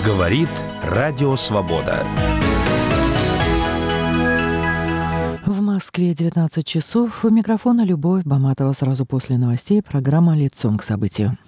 Говорит Радио Свобода. В Москве 19 часов. У микрофона Любовь Баматова. Сразу после новостей программа «Лицом к событию».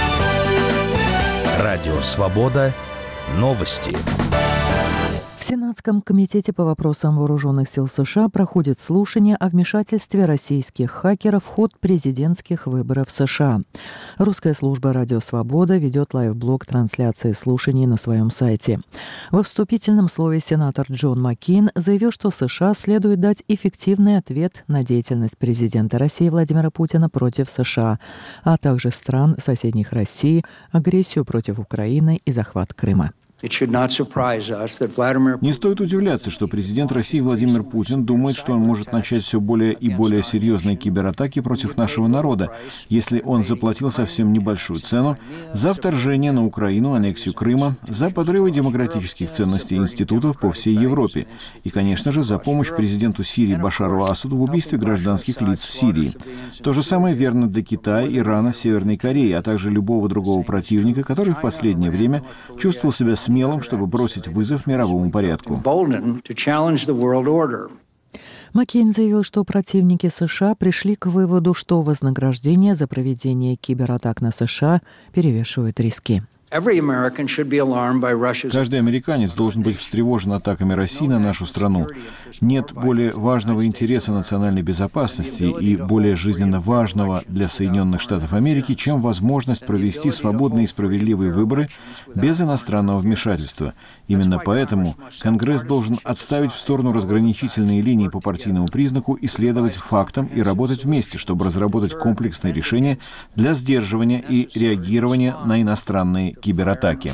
Радио Свобода. Новости. В Сенатском комитете по вопросам вооруженных сил США проходит слушание о вмешательстве российских хакеров в ход президентских выборов в США. Русская служба «Радио Свобода» ведет лайв-блог трансляции слушаний на своем сайте. Во вступительном слове сенатор Джон Маккейн заявил, что США следует дать эффективный ответ на деятельность президента России Владимира Путина против США, а также стран соседних России, агрессию против Украины и захват Крыма. Не стоит удивляться, что президент России Владимир Путин думает, что он может начать все более и более серьезные кибератаки против нашего народа, если он заплатил совсем небольшую цену за вторжение на Украину, аннексию Крыма, за подрывы демократических ценностей и институтов по всей Европе и, конечно же, за помощь президенту Сирии Башару Асаду в убийстве гражданских лиц в Сирии. То же самое верно для Китая, Ирана, Северной Кореи, а также любого другого противника, который в последнее время чувствовал себя смелым, чтобы бросить вызов мировому порядку. Маккейн заявил, что противники США пришли к выводу, что вознаграждение за проведение кибератак на США перевешивает риски. Каждый американец должен быть встревожен атаками России на нашу страну. Нет более важного интереса национальной безопасности и более жизненно важного для Соединенных Штатов Америки, чем возможность провести свободные и справедливые выборы без иностранного вмешательства. Именно поэтому Конгресс должен отставить в сторону разграничительные линии по партийному признаку и следовать фактам и работать вместе, чтобы разработать комплексные решения для сдерживания и реагирования на иностранные кибератаки.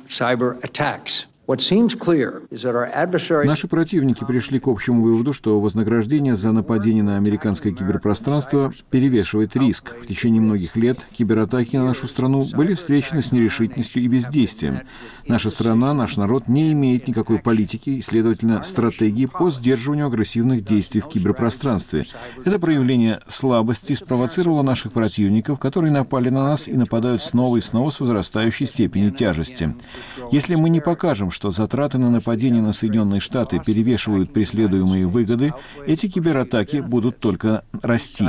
Наши противники пришли к общему выводу, что вознаграждение за нападение на американское киберпространство перевешивает риск. В течение многих лет кибератаки на нашу страну были встречены с нерешительностью и бездействием. Наша страна, наш народ не имеет никакой политики и, следовательно, стратегии по сдерживанию агрессивных действий в киберпространстве. Это проявление слабости спровоцировало наших противников, которые напали на нас и нападают снова и снова с возрастающей степенью тяжести. Если мы не покажем, что затраты на нападение на Соединенные Штаты перевешивают преследуемые выгоды, эти кибератаки будут только расти.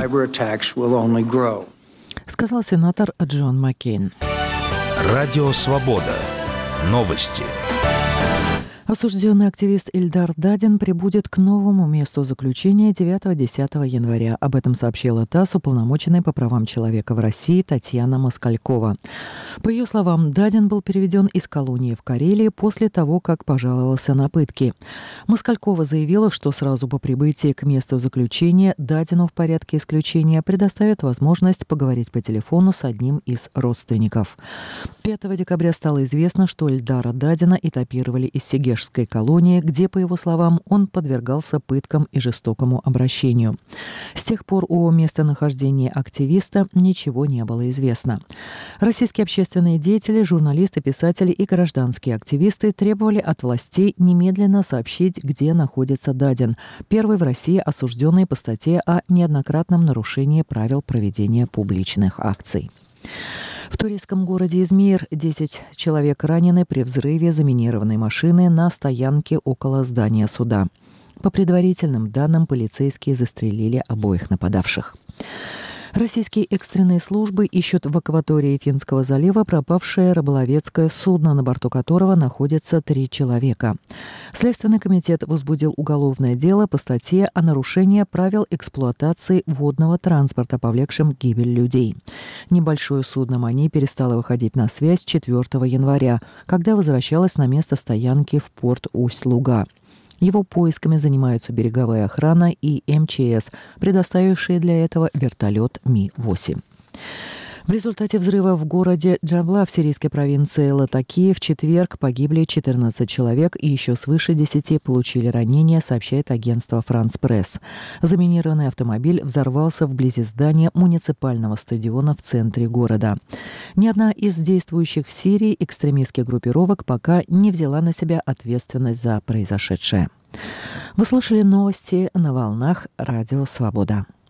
Сказал сенатор Джон Маккейн. Радио Свобода. Новости. Осужденный активист Ильдар Дадин прибудет к новому месту заключения 9-10 января. Об этом сообщила ТАСС уполномоченная по правам человека в России Татьяна Москалькова. По ее словам, Дадин был переведен из колонии в Карелии после того, как пожаловался на пытки. Москалькова заявила, что сразу по прибытии к месту заключения Дадину в порядке исключения предоставят возможность поговорить по телефону с одним из родственников. 5 декабря стало известно, что Ильдара Дадина этапировали из Сегежской колонии, где, по его словам, он подвергался пыткам и жестокому обращению. С тех пор о местонахождении активиста ничего не было известно. Российские общественные деятели, журналисты, писатели и гражданские активисты требовали от властей немедленно сообщить, где находится Дадин, первый в России осужденный по статье о неоднократном нарушении правил проведения публичных акций. В турецком городе Измир 10 человек ранены при взрыве заминированной машины на стоянке около здания суда. По предварительным данным, полицейские застрелили обоих нападавших. Российские экстренные службы ищут в акватории Финского залива пропавшее рыболовецкое судно, на борту которого находится 3 человека. Следственный комитет возбудил уголовное дело по статье о нарушении правил эксплуатации водного транспорта, повлекшим гибель людей. Небольшое судно «Мани» перестало выходить на связь 4 января, когда возвращалось на место стоянки в порт Усть-Луга. Его поисками занимаются береговая охрана и МЧС, предоставившие для этого вертолет Ми-8. В результате взрыва в городе Джабла в сирийской провинции Латакия в четверг погибли 14 человек и еще свыше 10 получили ранения, сообщает агентство «Франс Пресс». Заминированный автомобиль взорвался вблизи здания муниципального стадиона в центре города. Ни одна из действующих в Сирии экстремистских группировок пока не взяла на себя ответственность за произошедшее. Вы слушали новости на волнах Радио Свобода.